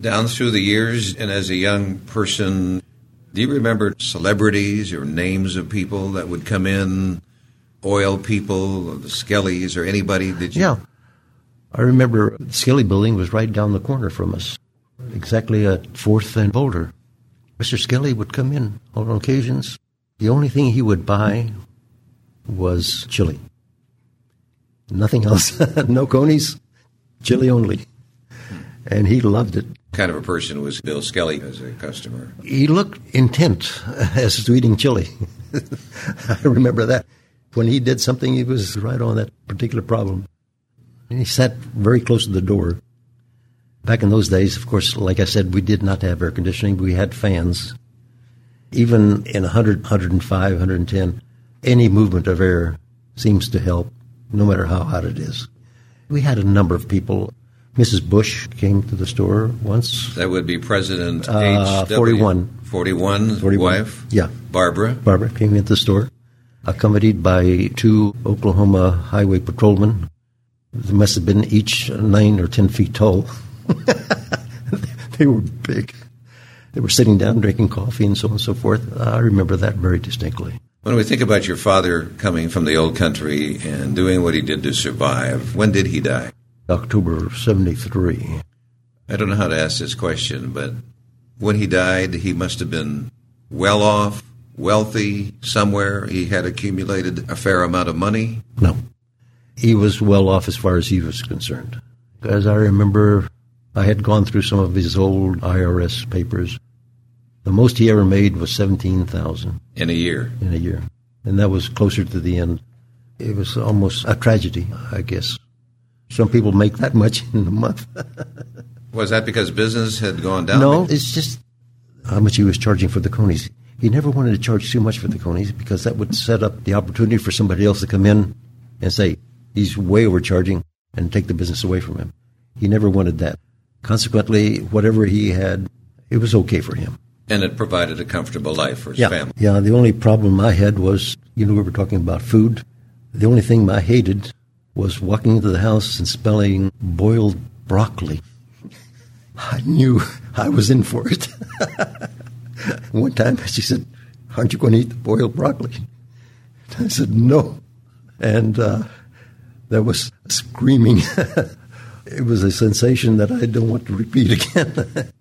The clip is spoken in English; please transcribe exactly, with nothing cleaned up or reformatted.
Down through the years, and as a young person, do you remember celebrities or names of people that would come in, oil people, or the Skellys, or anybody? Did you? Yeah. I remember the Skelly building was right down the corner from us, exactly at fourth and Boulder. Mister Skelly would come in on occasions. The only thing he would buy was chili. Nothing else. No conies, chili only. And he loved it. What kind of a person was Bill Skelly as a customer? He looked intent as to eating chili. I remember that. When he did something, he was right on that particular problem. And he sat very close to the door. Back in those days, of course, like I said, we did not have air conditioning. We had fans. Even in one hundred, one oh five, one ten, any movement of air seems to help, no matter how hot it is. We had a number of people. Missus Bush came to the store once. That would be President Uh, H W forty-one. forty-one, forty-one. Wife? Yeah. Barbara? Barbara came into the store, accompanied by two Oklahoma highway patrolmen. They must have been each nine or ten feet tall. They were big. They were sitting down drinking coffee and so on and so forth. I remember that very distinctly. When we think about your father coming from the old country and doing what he did to survive, when did he die? October of seventy-three. I don't know how to ask this question, but when he died, he must have been well off, wealthy, somewhere. He had accumulated a fair amount of money. No. He was well off as far as he was concerned. As I remember, I had gone through some of his old I R S papers. The most he ever made was seventeen thousand dollars. In a year? In a year. And that was closer to the end. It was almost a tragedy, I guess. Some people make that much in a month. Was that because business had gone down? No, it's just how much he was charging for the conies. He never wanted to charge too much for the conies because that would set up the opportunity for somebody else to come in and say, he's way overcharging, and take the business away from him. He never wanted that. Consequently, whatever he had, it was okay for him. And it provided a comfortable life for his yeah. family. Yeah, the only problem I had was, you know, we were talking about food. The only thing I hated was walking into the house and smelling boiled broccoli. I knew I was in for it. One time she said, aren't you going to eat the boiled broccoli? I said, no. And uh, there was screaming. It was a sensation that I don't want to repeat again.